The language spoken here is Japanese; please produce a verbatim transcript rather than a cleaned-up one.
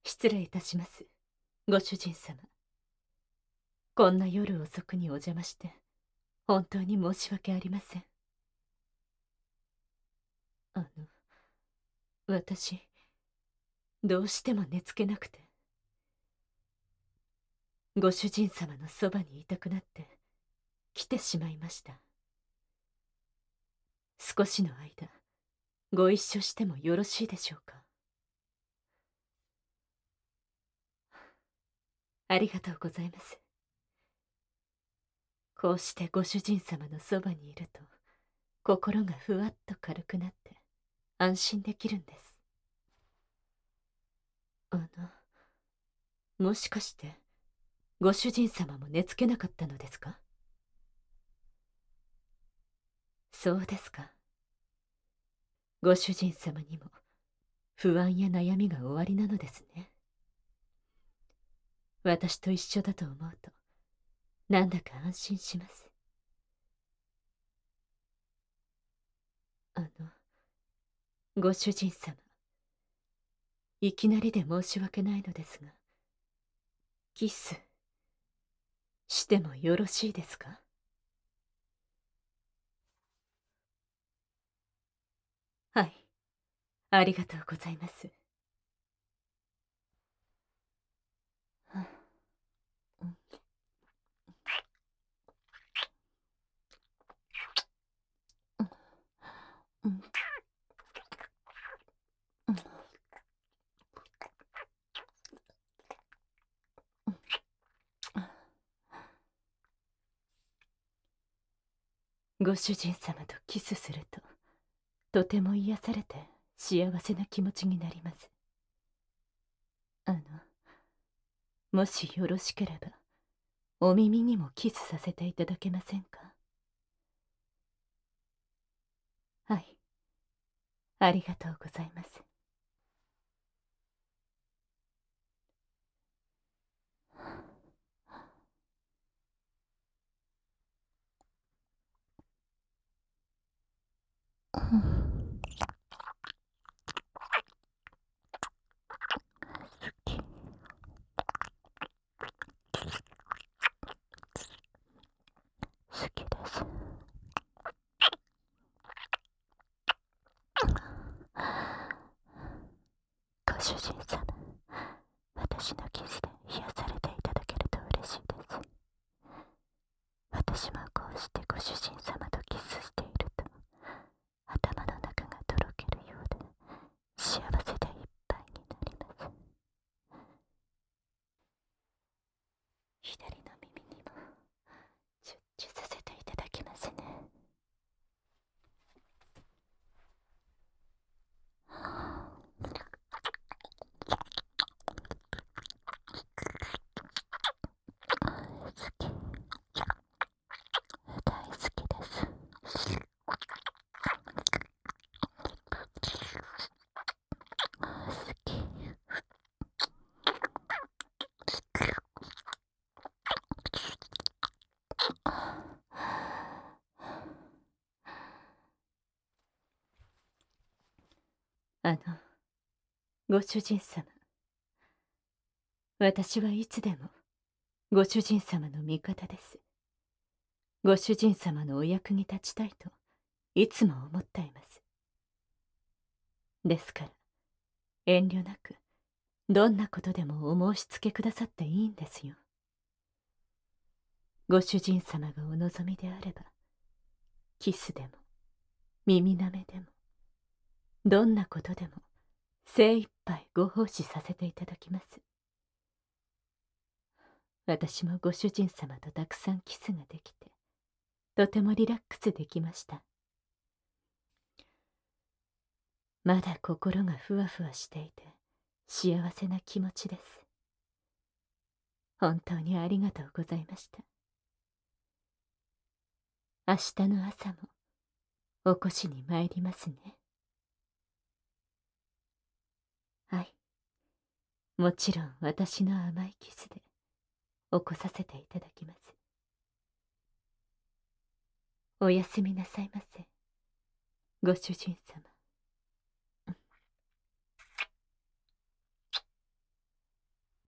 失礼いたします、ご主人様。こんな夜遅くにお邪魔して本当に申し訳ありません。あの私どうしても寝つけなくて、ご主人様のそばにいたくなって来てしまいました。少しの間ご一緒してもよろしいでしょうか。ありがとうございます。こうしてご主人様のそばにいると心がふわっと軽くなって安心できるんです。あのもしかしてご主人様も寝つけなかったのですか？そうですか。ご主人様にも不安や悩みがおありなのですね。私と一緒だと思うとなんだか安心します。あのご主人様、いきなりで申し訳ないのですが、キスしてもよろしいですか？はい、ありがとうございます。ご主人様とキスするととても癒されて幸せな気持ちになります。あのもしよろしければお耳にもキスさせていただけませんか？はい、ありがとうございます。好きです。ご主人様、私のキスで癒されていただけると嬉しいです。私もこうしてご主人様とキスしていると頭の中がとろけるようで幸せでいっぱいになります。左の耳にもチュッチュさせていただきますね。好き、大好きです。好き。あのご主人様、私はいつでもご主人様の味方です。ご主人様のお役に立ちたいといつも思っています。ですから遠慮なくどんなことでもお申し付けくださっていいんですよ。ご主人様がお望みであればキスでも耳舐めでもどんなことでも精一杯ご奉仕させていただきます。私もご主人様とたくさんキスができてとてもリラックスできました。まだ心がふわふわしていて幸せな気持ちです。本当にありがとうございました。明日の朝も起こしに参りますね。はい、もちろん私の甘いキスで起こさせていただきます。おやすみなさいませ、ご主人様。